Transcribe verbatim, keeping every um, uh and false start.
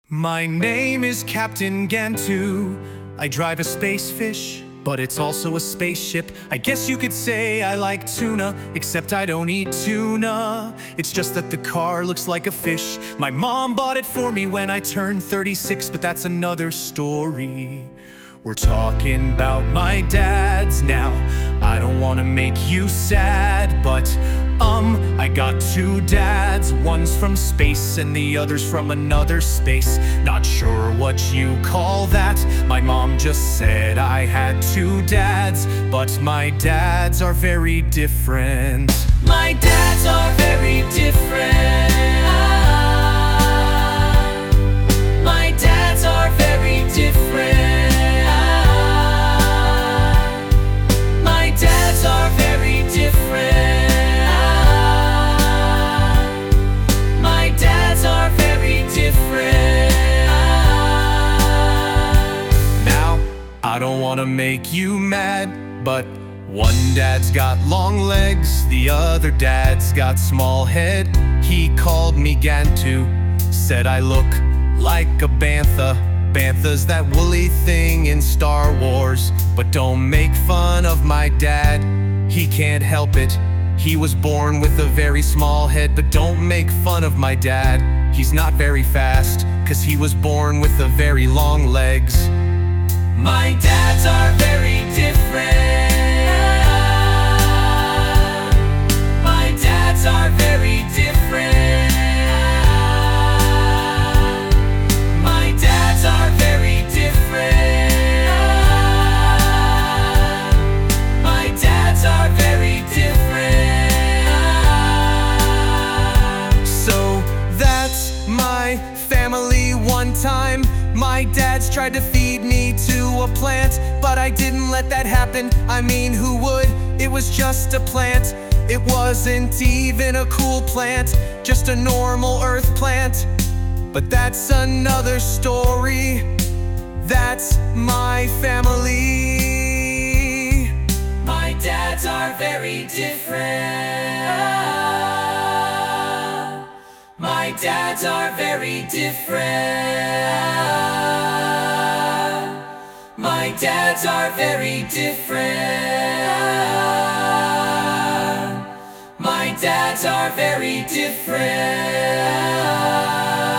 My name is Captain Gantu. I drive a space fish, but it's also a spaceship. I guess you could say I like tuna, except I don't eat tuna. It's just that the car looks like a fish. My mom bought it for me when I turned thirty-six, but that's another story. We're talking about my dad's now. I don't wanna make you sad, but um, I got two dads. One's from space and the other's from another space. Not sure what you call that. My mom just said I had two dads, but my dads are very different. My dads are very different. My dads are very different. My dads are very different. My dads are very different. Now, I don't wanna make you mad, but one dad's got long legs, the other dad's got small head. He called me Gantu, said I look like a bantha. Bantha's that woolly thing in Star Wars. But don't make fun of my dad, he can't help it. He was born with a very small head. But don't make fun of my dad, he's not very fast, 'cause he was born with a very long legs. My dads are very different. My dads are very different. My dads are very different. My dads are very different. So that's my family. One time my dad's tried to feed me to a plant, but I didn't let that happen. I mean, who would? It was just a plant. It wasn't even a cool plant, just a normal earth plant. But that's another story. That's my family. My dads are very different. My dads are very different. My dads are very different. My dads are very different.